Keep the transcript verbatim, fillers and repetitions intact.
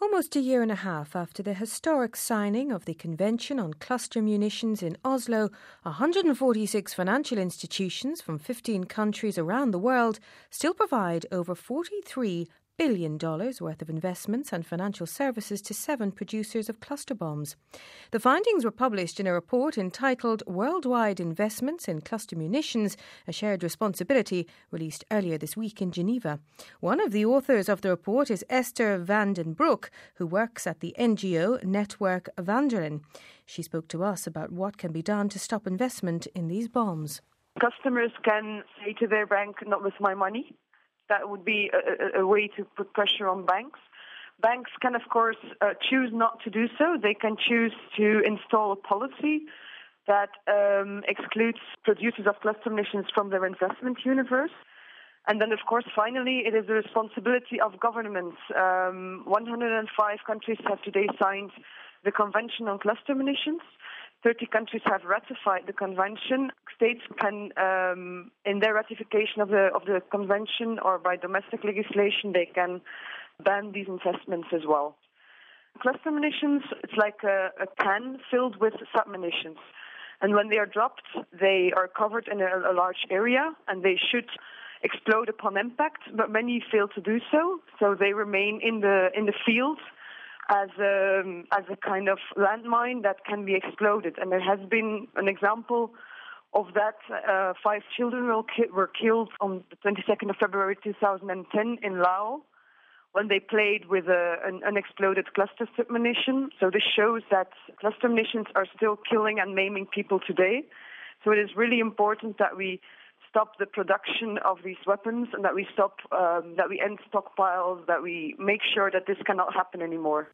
Almost a year and a half after the historic signing of the Convention on Cluster Munitions in Oslo, one hundred forty-six financial institutions from fifteen countries around the world still provide over forty-three billion dollars worth of investments and financial services to seven producers of cluster bombs. The findings were published in a report entitled Worldwide Investments in Cluster Munitions, a Shared Responsibility, released earlier this week in Geneva. One of the authors of the report is Esther van den Broek, who works at the N G O Network Vandalen. She spoke to us about what can be done to stop investment in these bombs. Customers can say to their bank, not with my money. That would be a, a, a way to put pressure on banks. Banks can, of course, uh, choose not to do so. They can choose to install a policy that um, excludes producers of cluster munitions from their investment universe. And then, of course, finally, it is the responsibility of governments. Um, one hundred five countries have today signed the Convention on Cluster Munitions. thirty countries have ratified the convention. States can, um, in their ratification of the of the convention or by domestic legislation, they can ban these investments as well. Cluster munitions, it's like a, a can filled with submunitions. And when they are dropped, they are covered in a, a large area and they should explode upon impact, but many fail to do so. So they remain in the in the field as a, as a kind of landmine that can be exploded. And there has been an example of that. Uh, five children were, ki- were killed on the twenty-second of February two thousand ten in Laos when they played with a, an unexploded cluster submunition. So this shows that cluster munitions are still killing and maiming people today. So it is really important that we stop the production of these weapons and that we stop, um, that we end stockpiles, that we make sure that this cannot happen anymore.